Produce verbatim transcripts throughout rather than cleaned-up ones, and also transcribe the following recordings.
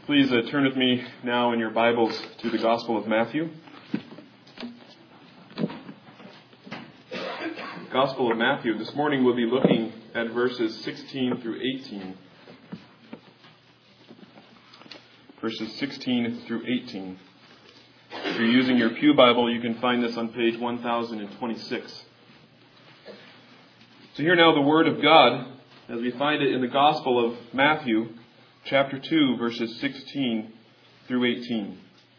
Please uh, turn with me now in your Bibles to the Gospel of Matthew. Gospel of Matthew. This morning we'll be looking at verses sixteen through eighteen. Verses sixteen through eighteen. If you're using your Pew Bible, you can find this on page one thousand twenty-six. So hear now the Word of God as we find it in the Gospel of Matthew, chapter two, verses sixteen through eighteen.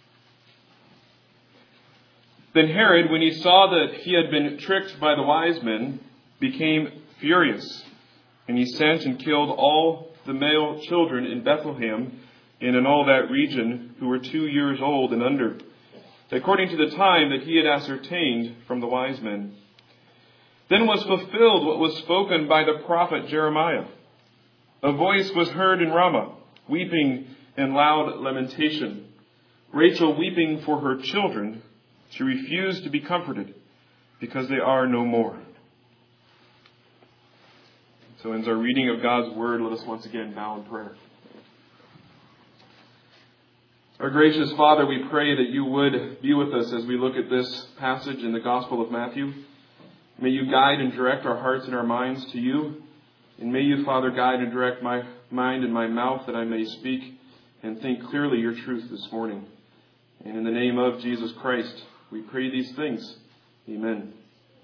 Then Herod, when he saw that he had been tricked by the wise men, became furious, and he sent and killed all the male children in Bethlehem and in all that region who were two years old and under, according to the time that he had ascertained from the wise men. Then was fulfilled what was spoken by the prophet Jeremiah. A voice was heard in Ramah, weeping and loud lamentation. Rachel weeping for her children. She refused to be comforted because they are no more. So ends our reading of God's Word. Let us once again bow in prayer. Our gracious Father, we pray that you would be with us as we look at this passage in the Gospel of Matthew. May you guide and direct our hearts and our minds to you. And may you, Father, guide and direct my mind and my mouth that I may speak and think clearly your truth this morning. And in the name of Jesus Christ, we pray these things. Amen.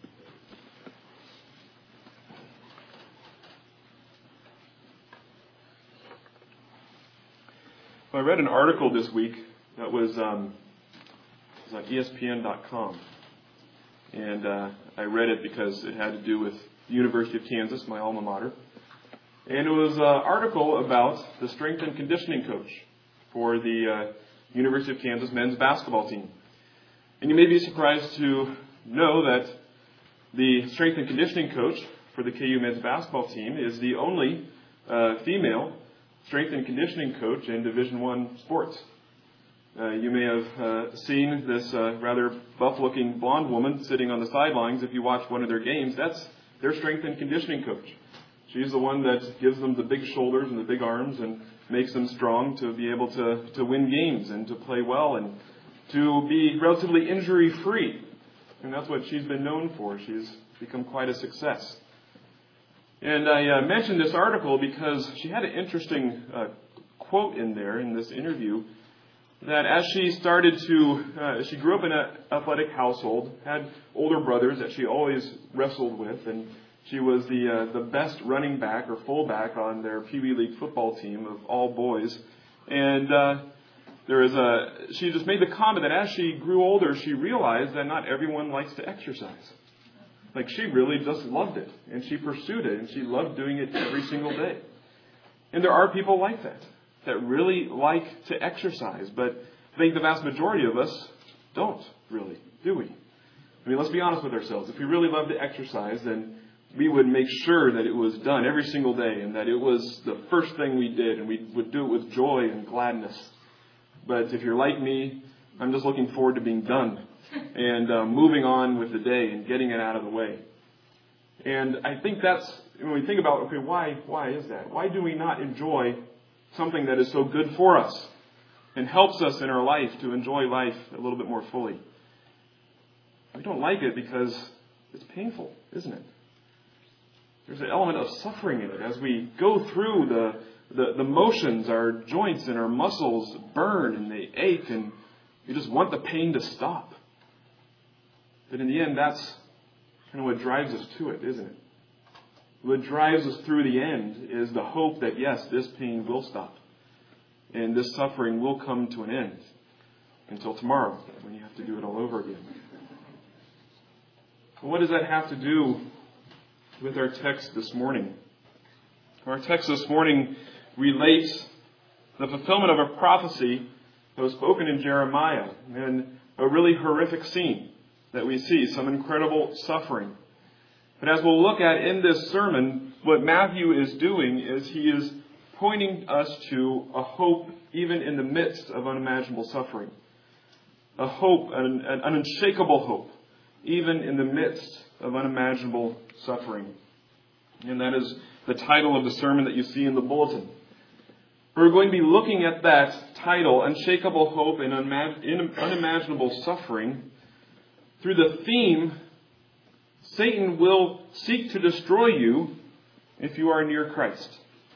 Well, I read an article this week that was, um, it was on E S P N dot com. And uh, I read it because it had to do with the University of Kansas, my alma mater. And it was an article about the strength and conditioning coach for the uh, University of Kansas men's basketball team. And you may be surprised to know that the strength and conditioning coach for the K U men's basketball team is the only uh, female strength and conditioning coach in Division One sports. Uh, you may have uh, seen this uh, rather buff-looking blonde woman sitting on the sidelines. If you watch one of their games, that's their strength and conditioning coach. She's the one that gives them the big shoulders and the big arms and makes them strong to be able to, to win games and to play well and to be relatively injury-free. And that's what she's been known for. She's become quite a success. And I uh, mentioned this article because she had an interesting uh, quote in there in this interview that as she started to, uh, she grew up in an athletic household, had older brothers that she always wrestled with, and she was the uh, the best running back or fullback on their Pee Wee League football team of all boys. And uh, there is a, she just made the comment that as she grew older, she realized that not everyone likes to exercise. Like she really just loved it, and she pursued it, and she loved doing it every single day. And there are people like that, that really like to exercise, but I think the vast majority of us don't really, do we? I mean, let's be honest with ourselves. If we really love to exercise, then we would make sure that it was done every single day and that it was the first thing we did, and we would do it with joy and gladness. But if you're like me, I'm just looking forward to being done and uh, moving on with the day and getting it out of the way. And I think that's, when we think about, okay, why, why is that? Why do we not enjoy something that is so good for us and helps us in our life to enjoy life a little bit more fully? We don't like it because it's painful, isn't it? There's an element of suffering in it. As we go through the, the, the motions, our joints and our muscles burn and they ache, and you just want the pain to stop. But in the end, that's kind of what drives us to it, isn't it? What drives us through the end is the hope that, yes, this pain will stop. And this suffering will come to an end until tomorrow, when you have to do it all over again. What does that have to do with our text this morning? Our text this morning relates the fulfillment of a prophecy that was spoken in Jeremiah, and a really horrific scene that we see, some incredible suffering. But as we'll look at in this sermon, what Matthew is doing is he is pointing us to a hope even in the midst of unimaginable suffering. A hope, an, an unshakable hope, even in the midst of unimaginable suffering. And that is the title of the sermon that you see in the bulletin. We're going to be looking at that title, Unshakable Hope and Unimaginable Suffering, through the theme, Satan will seek to destroy you if you are near Christ.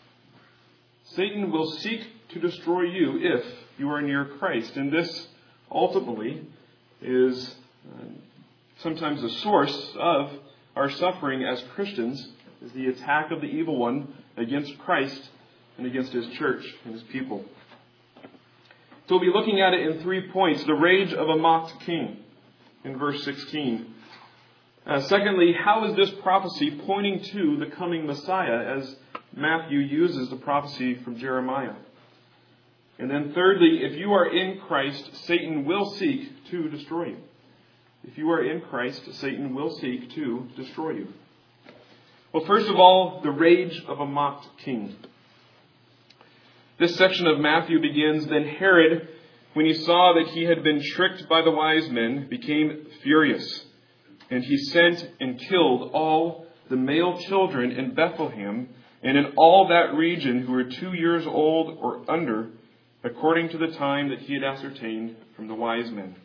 Satan will seek to destroy you if you are near Christ. And this, ultimately, is uh, sometimes the source of our suffering as Christians, is the attack of the evil one against Christ and against his church and his people. So we'll be looking at it in three points. The rage of a mocked king in verse sixteen. Uh, secondly, how is this prophecy pointing to the coming Messiah as Matthew uses the prophecy from Jeremiah? And then thirdly, if you are in Christ, Satan will seek to destroy you. If you are in Christ, Satan will seek to destroy you. Well, first of all, the rage of a mocked king. This section of Matthew begins, Then Herod, when he saw that he had been tricked by the wise men, became furious. And he sent and killed all the male children in Bethlehem and in all that region who were two years old or under, according to the time that he had ascertained from the wise men.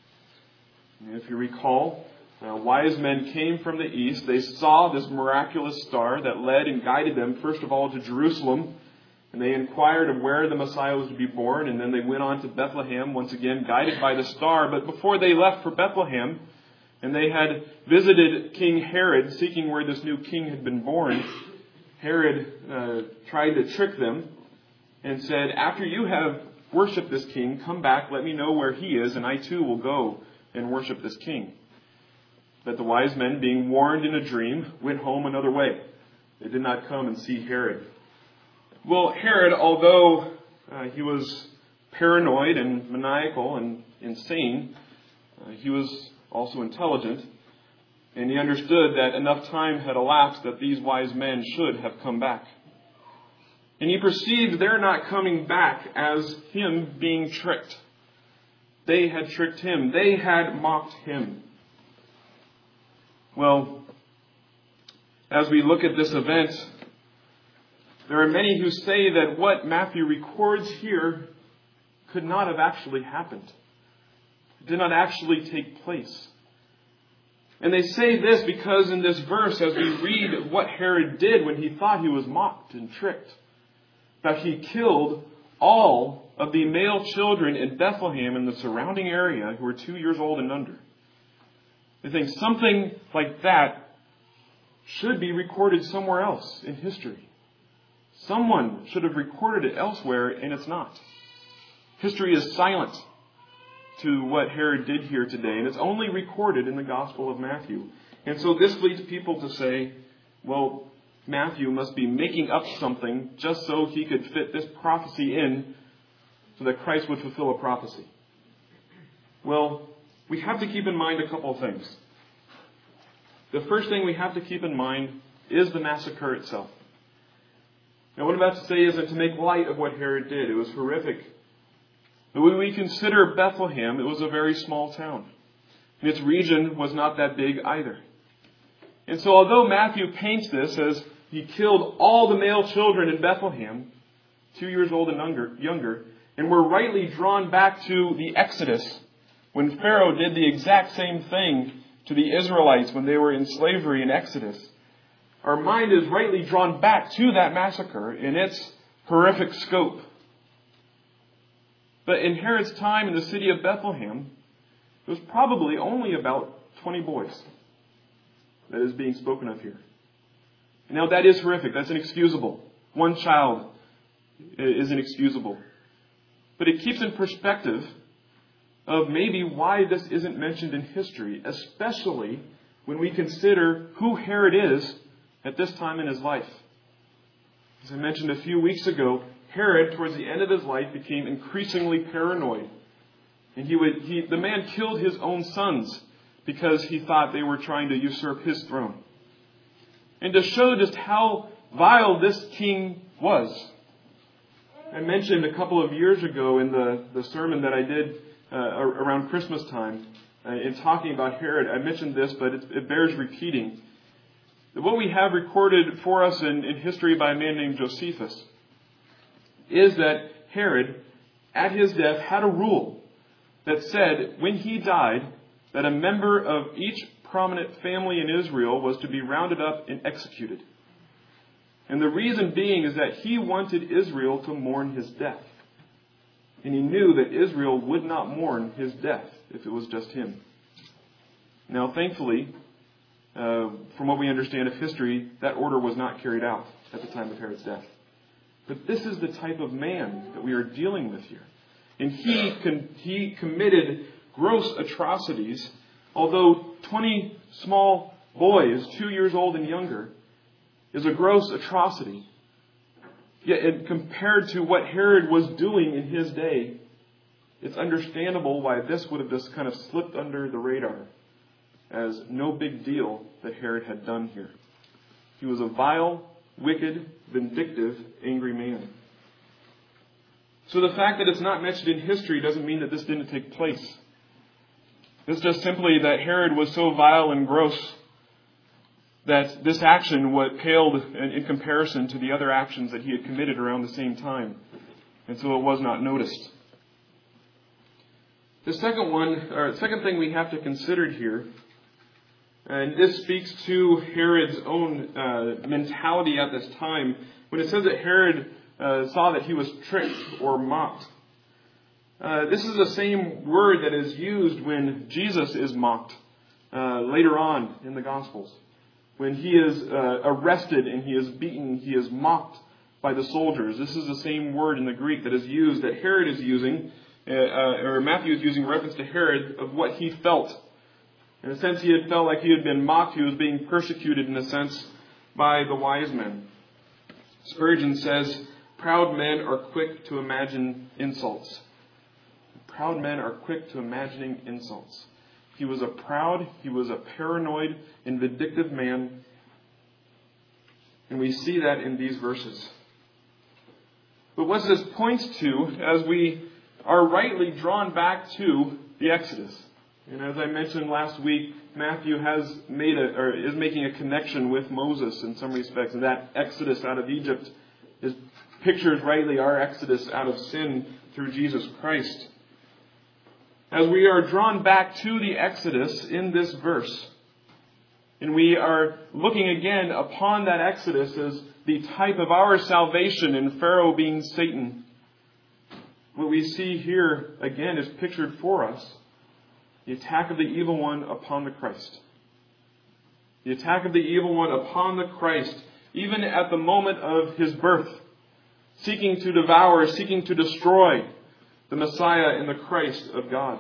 And if you recall, uh, wise men came from the east. They saw this miraculous star that led and guided them, first of all, to Jerusalem. And they inquired of where the Messiah was to be born. And then they went on to Bethlehem, once again guided by the star. But before they left for Bethlehem, and they had visited King Herod, seeking where this new king had been born, Herod uh, tried to trick them and said, after you have worshipped this king, come back, let me know where he is, and I too will go and worship this king. But the wise men, being warned in a dream, went home another way. They did not come and see Herod. Well, Herod, although uh, he was paranoid and maniacal and insane, uh, he was also intelligent, and he understood that enough time had elapsed that these wise men should have come back. And he perceived their not coming back as him being tricked. They had tricked him. They had mocked him. Well, as we look at this event, there are many who say that what Matthew records here could not have actually happened. It did not actually take place. And they say this because in this verse, as we read what Herod did when he thought he was mocked and tricked, that he killed all of the male children in Bethlehem and the surrounding area who were two years old and under. They think something like that should be recorded somewhere else in history. Someone should have recorded it elsewhere, and it's not. History is silent to what Herod did here today, and it's only recorded in the Gospel of Matthew. And so this leads people to say, well, Matthew must be making up something just so he could fit this prophecy in so that Christ would fulfill a prophecy. Well, we have to keep in mind a couple of things. The first thing we have to keep in mind is the massacre itself. Now, what I'm about to say isn't to make light of what Herod did. It was horrific. But when we consider Bethlehem, it was a very small town. And its region was not that big either. And so although Matthew paints this as he killed all the male children in Bethlehem, two years old and younger, younger, and we're rightly drawn back to the Exodus, when Pharaoh did the exact same thing to the Israelites when they were in slavery in Exodus, our mind is rightly drawn back to that massacre in its horrific scope. But in Herod's time in the city of Bethlehem, it was probably only about twenty boys that is being spoken of here. Now that is horrific. That's inexcusable. One child is inexcusable. But it keeps in perspective of maybe why this isn't mentioned in history, especially when we consider who Herod is at this time in his life. As I mentioned a few weeks ago, Herod, towards the end of his life, became increasingly paranoid. And he would, he, the man killed his own sons because he thought they were trying to usurp his throne. And to show just how vile this king was, I mentioned a couple of years ago in the, the sermon that I did uh, around Christmas time, uh, in talking about Herod, I mentioned this, but it, it bears repeating. What we have recorded for us in, in history by a man named Josephus is that Herod, at his death, had a rule that said when he died, that a member of each prominent family in Israel was to be rounded up and executed. And the reason being is that he wanted Israel to mourn his death. And he knew that Israel would not mourn his death if it was just him. Now, thankfully, uh, from what we understand of history, that order was not carried out at the time of Herod's death. But this is the type of man that we are dealing with here. And he con- he committed gross atrocities, although twenty small boys, two years old and younger, is a gross atrocity. Yet compared to what Herod was doing in his day, it's understandable why this would have just kind of slipped under the radar as no big deal that Herod had done here. He was a vile, wicked, vindictive, angry man. So the fact that it's not mentioned in history doesn't mean that this didn't take place. It's just simply that Herod was so vile and gross that this action what paled in comparison to the other actions that he had committed around the same time. And so it was not noticed. The second one, or second thing we have to consider here, and this speaks to Herod's own uh, mentality at this time, when it says that Herod uh, saw that he was tricked or mocked. Uh, this is the same word that is used when Jesus is mocked uh, later on in the Gospels. When he is uh, arrested and he is beaten, he is mocked by the soldiers. This is the same word in the Greek that is used, that Herod is using, uh, uh, or Matthew is using reference to Herod of what he felt. In a sense, he had felt like he had been mocked. He was being persecuted, in a sense, by the wise men. Spurgeon says, proud men are quick to imagine insults. Proud men are quick to imagining insults. He was a proud, he was a paranoid and vindictive man. And we see that in these verses. But what this points to, as we are rightly drawn back to the Exodus. And as I mentioned last week, Matthew has made a, or is making a connection with Moses in some respects. And that Exodus out of Egypt is pictures rightly our Exodus out of sin through Jesus Christ. As we are drawn back to the Exodus in this verse, and we are looking again upon that Exodus as the type of our salvation, and Pharaoh being Satan, what we see here again is pictured for us the attack of the evil one upon the Christ. The attack of the evil one upon the Christ, even at the moment of his birth, seeking to devour, seeking to destroy the Messiah and the Christ of God.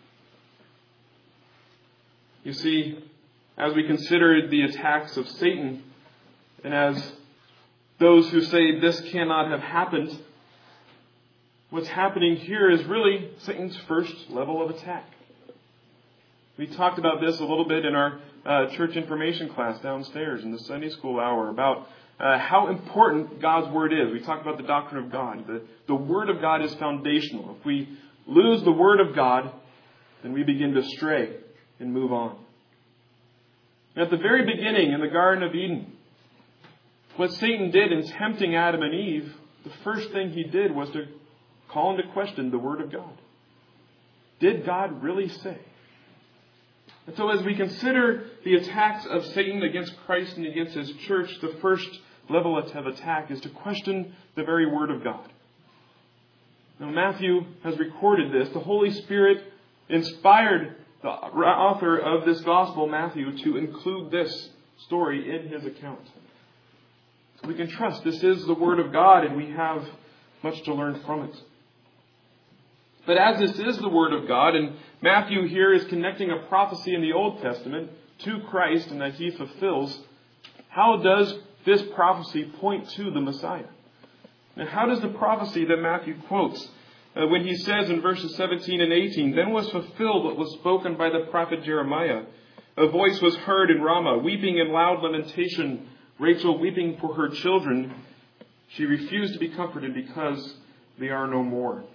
You see, as we consider the attacks of Satan, and as those who say this cannot have happened, what's happening here is really Satan's first level of attack. We talked about this a little bit in our uh, church information class downstairs in the Sunday school hour about Uh, how important God's Word is. We talked about the doctrine of God. The, the Word of God is foundational. If we lose the Word of God, then we begin to stray and move on. And at the very beginning in the Garden of Eden, what Satan did in tempting Adam and Eve, the first thing he did was to call into question the Word of God. Did God really say? And so as we consider the attacks of Satan against Christ and against his church, the first level of attack is to question the very Word of God. Now Matthew has recorded this. The Holy Spirit inspired the author of this Gospel, Matthew, to include this story in his account. So we can trust this is the Word of God and we have much to learn from it. But as this is the Word of God, and Matthew here is connecting a prophecy in the Old Testament to Christ and that he fulfills, how does this prophecy point to the Messiah? Now, how does the prophecy that Matthew quotes, uh, when he says in verses seventeen and eighteen, then was fulfilled what was spoken by the prophet Jeremiah. A voice was heard in Ramah, weeping in loud lamentation, Rachel weeping for her children. She refused to be comforted because they are no more.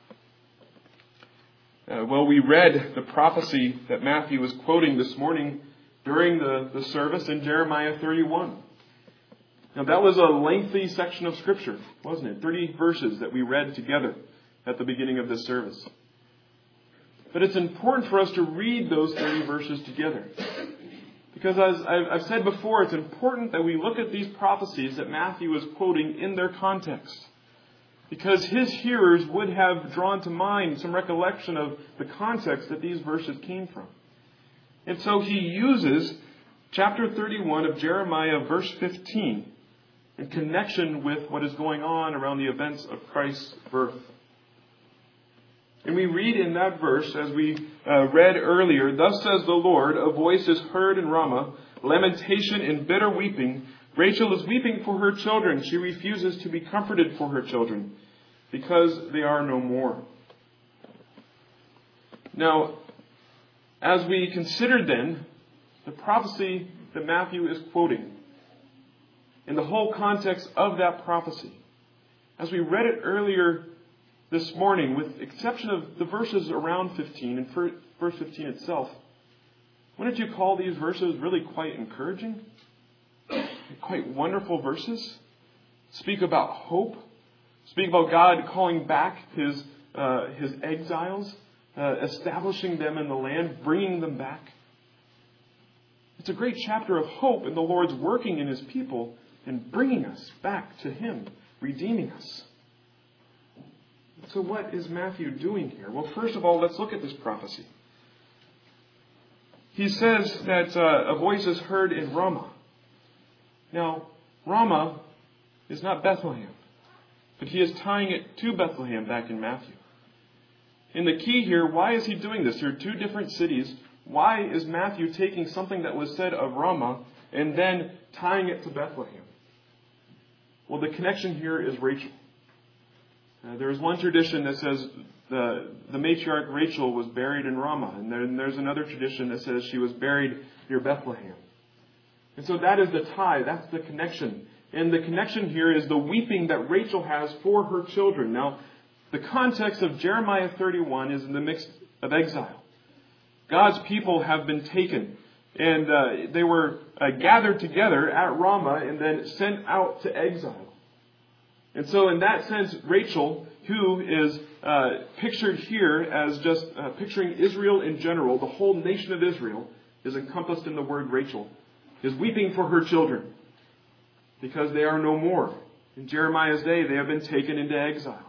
Uh, well, we read the prophecy that Matthew was quoting this morning during the, the service in Jeremiah thirty-one. Now that was a lengthy section of Scripture, wasn't it? thirty verses that we read together at the beginning of this service. But it's important for us to read those thirty verses together. Because as I've said before, it's important that we look at these prophecies that Matthew is quoting in their context. Because his hearers would have drawn to mind some recollection of the context that these verses came from. And so he uses chapter thirty-one of Jeremiah, verse fifteen, in connection with what is going on around the events of Christ's birth. And we read in that verse, as we uh, read earlier, "Thus says the Lord, a voice is heard in Ramah, lamentation and bitter weeping. Rachel is weeping for her children. She refuses to be comforted for her children, because they are no more." Now, as we consider then the prophecy that Matthew is quoting, in the whole context of that prophecy, as we read it earlier this morning, with exception of the verses around fifteen and verse fifteen itself, wouldn't you call these verses really quite encouraging? Quite wonderful verses? Speak about hope. Speak about God calling back His uh, His exiles, uh, establishing them in the land, bringing them back. It's a great chapter of hope in the Lord's working in His people and bringing us back to Him, redeeming us. So what is Matthew doing here? Well, first of all, let's look at this prophecy. He says that uh, a voice is heard in Ramah. Now, Ramah is not Bethlehem, but he is tying it to Bethlehem back in Matthew. And the key here, why is he doing this? There are two different cities. Why is Matthew taking something that was said of Ramah and then tying it to Bethlehem? Well, the connection here is Rachel. Uh, there is one tradition that says the, the matriarch Rachel was buried in Ramah, and then there's another tradition that says she was buried near Bethlehem. And so that is the tie, that's the connection. And the connection here is the weeping that Rachel has for her children. Now, the context of Jeremiah thirty-one is in the midst of exile. God's people have been taken, and uh, they were uh, gathered together at Ramah and then sent out to exile. And so in that sense, Rachel, who is uh, pictured here as just uh, picturing Israel in general, the whole nation of Israel is encompassed in the word Rachel, is weeping for her children because they are no more. In Jeremiah's day, they have been taken into exile.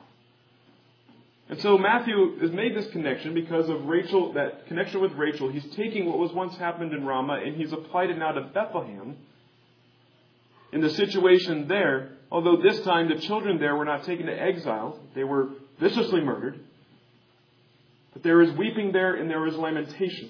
And so Matthew has made this connection because of Rachel, that connection with Rachel. He's taking what was once happened in Ramah and he's applied it now to Bethlehem. In the situation there, although this time the children there were not taken to exile, they were viciously murdered. But there is weeping there and there is lamentation.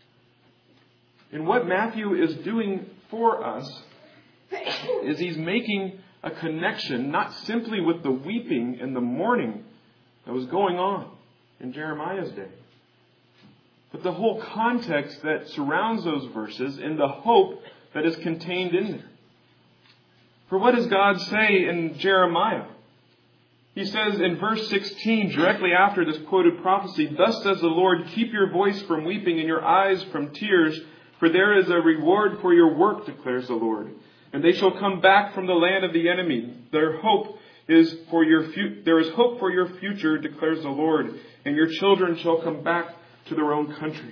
And what Matthew is doing for us is he's making a connection not simply with the weeping and the mourning that was going on in Jeremiah's day, but the whole context that surrounds those verses and the hope that is contained in there. For what does God say in Jeremiah? He says in verse sixteen, directly after this quoted prophecy, "Thus says the Lord, keep your voice from weeping and your eyes from tears, for there is a reward for your work, declares the Lord. And they shall come back from the land of the enemy. Their hope is for your fu- there is hope for your future, declares the Lord, and your children shall come back to their own country."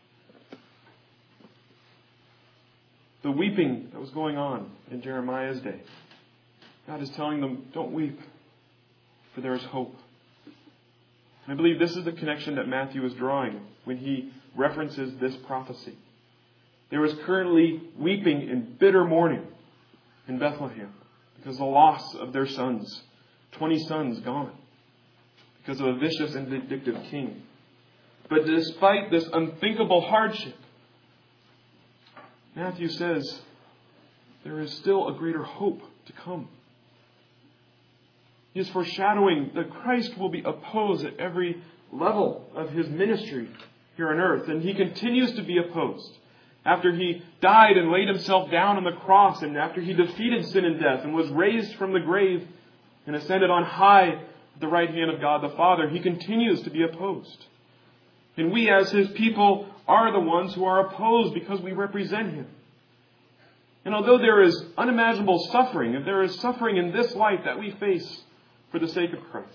The weeping that was going on in Jeremiah's day, God is telling them, don't weep, for there is hope. And I believe this is the connection that Matthew is drawing when he references this prophecy. There is currently weeping and bitter mourning in Bethlehem because of the loss of their sons. Twenty sons gone because of a vicious and vindictive king. But despite this unthinkable hardship, Matthew says there is still a greater hope to come. He is foreshadowing that Christ will be opposed at every level of his ministry here on earth. And he continues to be opposed. After he died and laid himself down on the cross, and after he defeated sin and death and was raised from the grave and ascended on high at the right hand of God the Father, he continues to be opposed. And we as his people are the ones who are opposed because we represent him. And although there is unimaginable suffering, if there is suffering in this life that we face for the sake of Christ,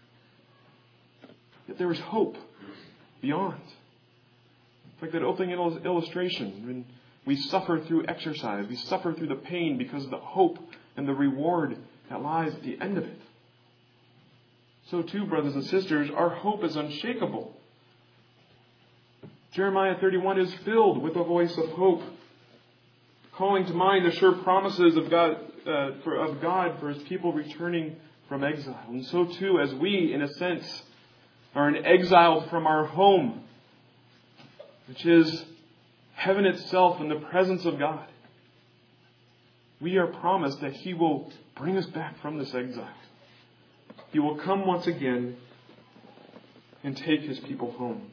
yet there is hope beyond. It's like that opening illustration. When we suffer through exercise, we suffer through the pain because of the hope and the reward that lies at the end of it. So too, brothers and sisters, our hope is unshakable. Jeremiah thirty-one is filled with the voice of hope, calling to mind the sure promises of God, uh, for, of God for His people returning from exile. And so too, as we, in a sense, are exiled from our home, which is heaven itself in the presence of God, we are promised that He will bring us back from this exile. He will come once again and take His people home.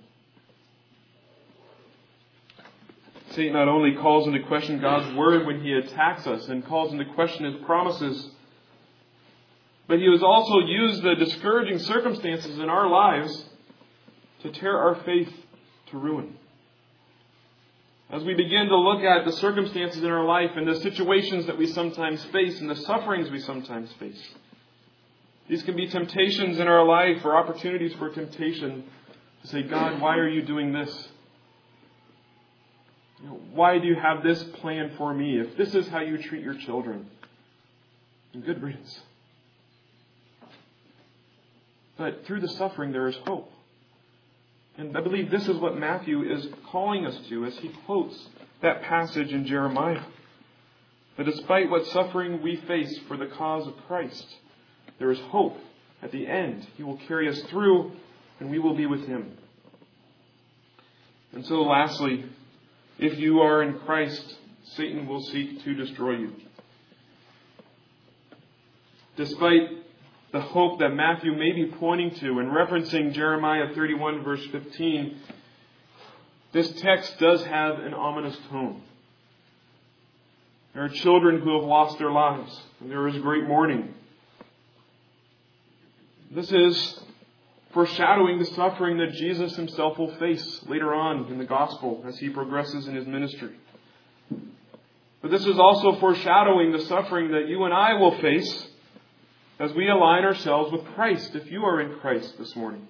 Satan not only calls into question God's word when he attacks us and calls into question His promises, but he has also used the discouraging circumstances in our lives to tear our faith to ruin. As we begin to look at the circumstances in our life and the situations that we sometimes face and the sufferings we sometimes face, these can be temptations in our life or opportunities for temptation to say, God, why are you doing this? You know, why do you have this plan for me if this is how you treat your children? And good riddance. But through the suffering there is hope. And I believe this is what Matthew is calling us to as he quotes that passage in Jeremiah. That despite what suffering we face for the cause of Christ, there is hope. At the end, He will carry us through and we will be with Him. And so lastly, if you are in Christ, Satan will seek to destroy you. Despite the hope that Matthew may be pointing to and referencing Jeremiah thirty-one verse fifteen, this text does have an ominous tone. There are children who have lost their lives, and there is great mourning. This is foreshadowing the suffering that Jesus Himself will face later on in the gospel as He progresses in His ministry. But this is also foreshadowing the suffering that you and I will face as we align ourselves with Christ, if you are in Christ this morning.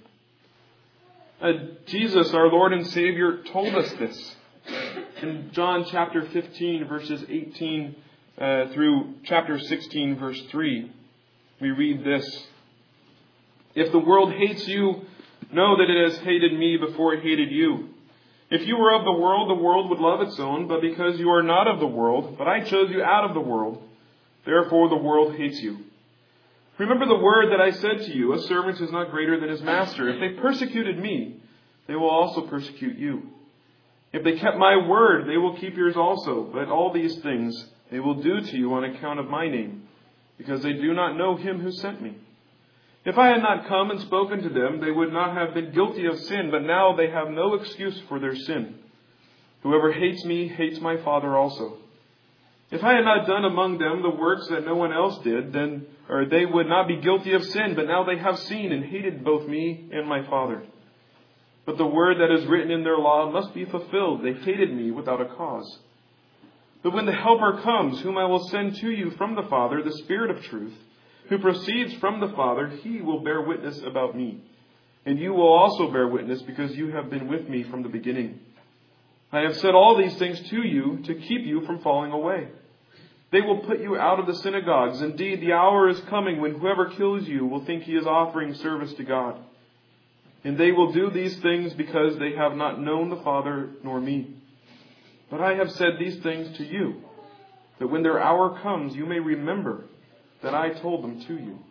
Uh, Jesus, our Lord and Savior, told us this. In John chapter fifteen, verses eighteen uh, through chapter sixteen, verse three, we read this. If the world hates you, know that it has hated me before it hated you. If you were of the world, the world would love its own, but because you are not of the world, but I chose you out of the world, therefore the world hates you. Remember the word that I said to you, a servant is not greater than his master. If they persecuted me, they will also persecute you. If they kept my word, they will keep yours also. But all these things they will do to you on account of my name, because they do not know Him who sent me. If I had not come and spoken to them, they would not have been guilty of sin, but now they have no excuse for their sin. Whoever hates me hates my Father also. If I had not done among them the works that no one else did, then or they would not be guilty of sin, but now they have seen and hated both me and my Father. But the word that is written in their law must be fulfilled. They hated me without a cause. But when the Helper comes, whom I will send to you from the Father, the Spirit of truth, who proceeds from the Father, He will bear witness about me. And you will also bear witness because you have been with me from the beginning. I have said all these things to you to keep you from falling away. They will put you out of the synagogues. Indeed, the hour is coming when whoever kills you will think he is offering service to God. And they will do these things because they have not known the Father nor me. But I have said these things to you, that when their hour comes, you may remember that I told them to you.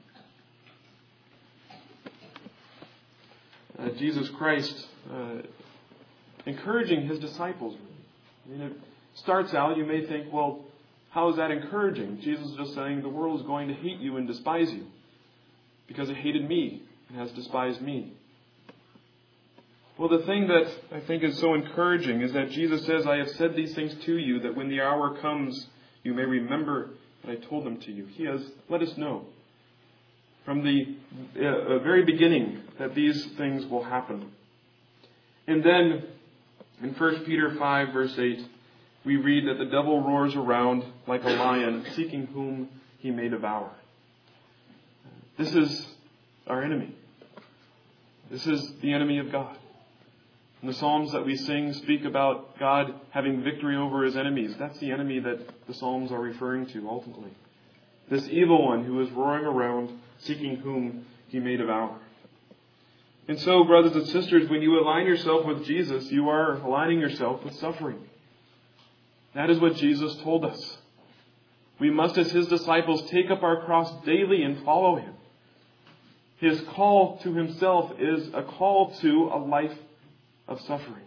Uh, Jesus Christ uh, encouraging His disciples. I mean, it starts out, you may think, well, how is that encouraging? Jesus is just saying the world is going to hate you and despise you because it hated me and has despised me. Well, the thing that I think is so encouraging is that Jesus says, I have said these things to you, that when the hour comes, you may remember that I told them to you. He has let us know from the uh, very beginning that these things will happen. And then in First Peter five, verse eight, we read that the devil roars around like a lion, seeking whom he may devour. This is our enemy. This is the enemy of God. And the Psalms that we sing speak about God having victory over his enemies. That's the enemy that the Psalms are referring to ultimately. This evil one who is roaring around, seeking whom he may devour. And so, brothers and sisters, when you align yourself with Jesus, you are aligning yourself with suffering. That is what Jesus told us. We must, as his disciples, take up our cross daily and follow him. His call to himself is a call to a life of suffering.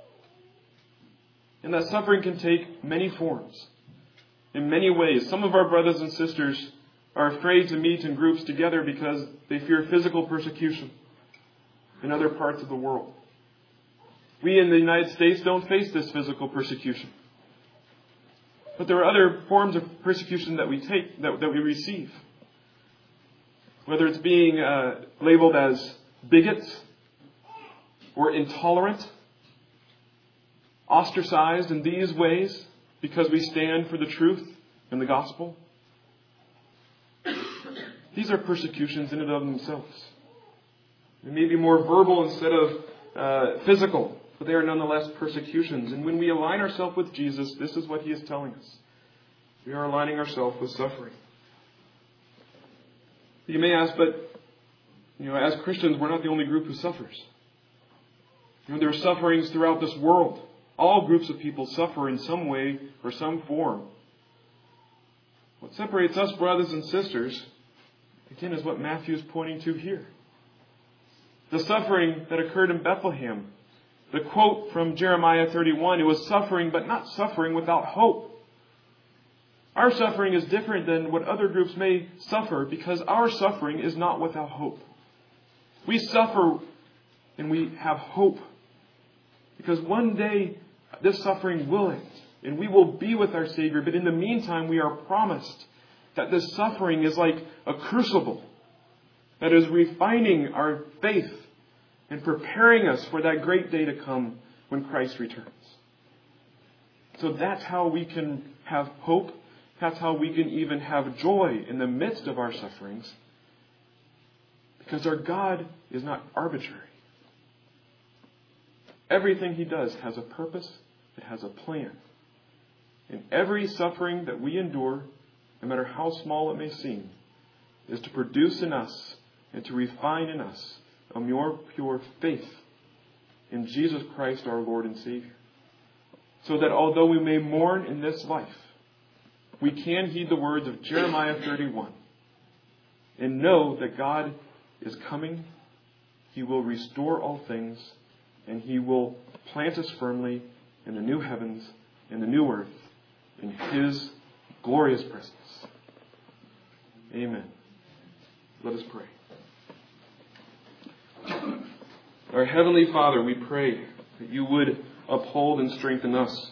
And that suffering can take many forms, in many ways. Some of our brothers and sisters are afraid to meet in groups together because they fear physical persecution in other parts of the world. We in the United States don't face this physical persecution. But there are other forms of persecution that we take, that, that we receive. Whether it's being uh, labeled as bigots or intolerant, ostracized in these ways because we stand for the truth and the gospel. These are persecutions in and of themselves. They may be more verbal instead of uh, physical, but they are nonetheless persecutions. And when we align ourselves with Jesus, this is what he is telling us. We are aligning ourselves with suffering. You may ask, but you know, as Christians, we're not the only group who suffers. You know, there are sufferings throughout this world. All groups of people suffer in some way or some form. What separates us, brothers and sisters, again, is what Matthew is pointing to here. The suffering that occurred in Bethlehem. The quote from Jeremiah thirty-one, it was suffering, but not suffering without hope. Our suffering is different than what other groups may suffer because our suffering is not without hope. We suffer and we have hope because one day this suffering will end and we will be with our Savior. But in the meantime, we are promised that this suffering is like a crucible that is refining our faith and preparing us for that great day to come when Christ returns. So that's how we can have hope. That's how we can even have joy in the midst of our sufferings. Because our God is not arbitrary. Everything he does has a purpose. It has a plan. And every suffering that we endure, no matter how small it may seem, is to produce in us and to refine in us a more pure faith in Jesus Christ, our Lord and Savior. So that although we may mourn in this life, we can heed the words of Jeremiah thirty-one and know that God is coming. He will restore all things and he will plant us firmly in the new heavens and the new earth in his glorious presence. Amen. Let us pray. Our Heavenly Father, we pray that you would uphold and strengthen us.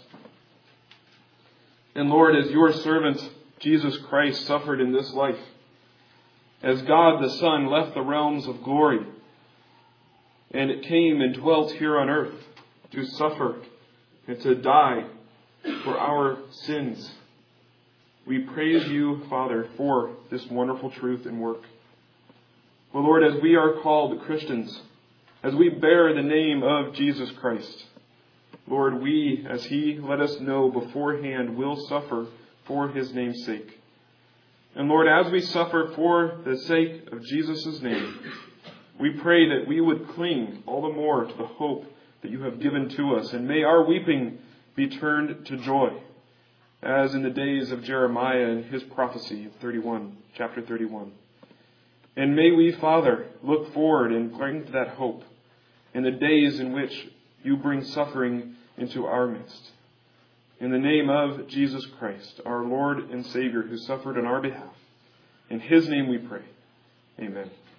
And Lord, as your servant Jesus Christ suffered in this life, as God the Son left the realms of glory and it came and dwelt here on earth to suffer and to die for our sins, we praise you, Father, for this wonderful truth and work. Well, Lord, as we are called Christians, as we bear the name of Jesus Christ, Lord, we, as he let us know beforehand, will suffer for his name's sake. And Lord, as we suffer for the sake of Jesus' name, we pray that we would cling all the more to the hope that you have given to us. And may our weeping be turned to joy, as in the days of Jeremiah and his prophecy, thirty-one, chapter thirty-one. And may we, Father, look forward and cling to that hope in the days in which you bring suffering into our midst. In the name of Jesus Christ, our Lord and Savior, who suffered on our behalf. In his name we pray. Amen.